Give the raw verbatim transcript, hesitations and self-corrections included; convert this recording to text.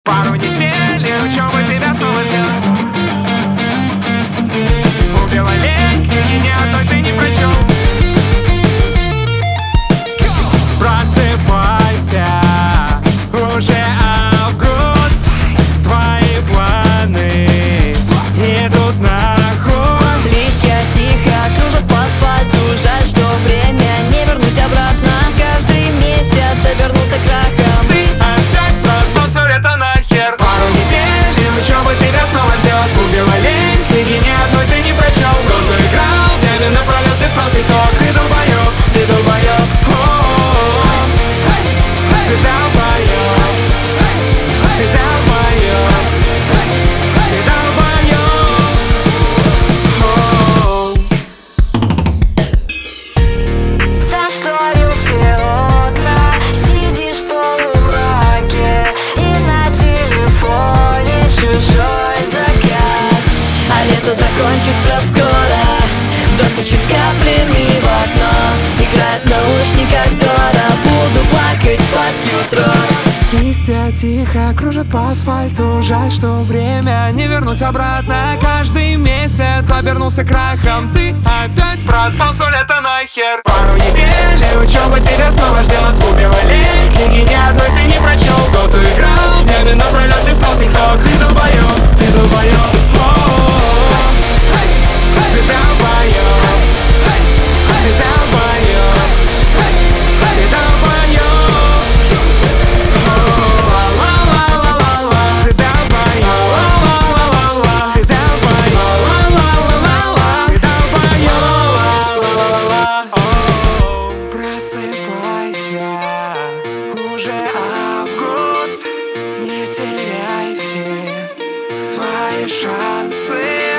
Пару недель и учеба тебя снова ждет. Убила лень, книги ни одной ты не прочел. Просыпайся, уже август. Твои планы идут нахуй. Листья тихо кружат по асфальту. Жаль, что время не вернуть обратно. Каждый месяц обернулся крахом. Ты опять проспал это нахер. Пару недель и учеба тебя снова ждет. Убила лень, книги ни одной ты не прочел. Год играл, днями напролет ты стал тикток. Ты долбоёб, Ты долбоёб. Ты долбоёб, ты долбоёб, ты долбоёб. Зашторил все окна, сидишь в полумраке, и на телефоне чужой закат. А лето закончится скоро, дождь стучит каплями в окно. Играет в наушниках Дора, буду плакать под утро. Листья тихо кружат по асфальту. Жаль, что время не вернуть обратно. Каждый месяц обернулся крахом. Ты опять проспал все лето нахер. Пару недель и учеба тебя снова ждет. Убила лень, книги ни одной ты не прочел. Год играл, днями напролет ты стал тикток. Ты долбоёб, ты долбоёб. Ты долбоёб, ты долбоёб, ты долбоёб. Просыпайся, уже август. Не теряй все свои шансы.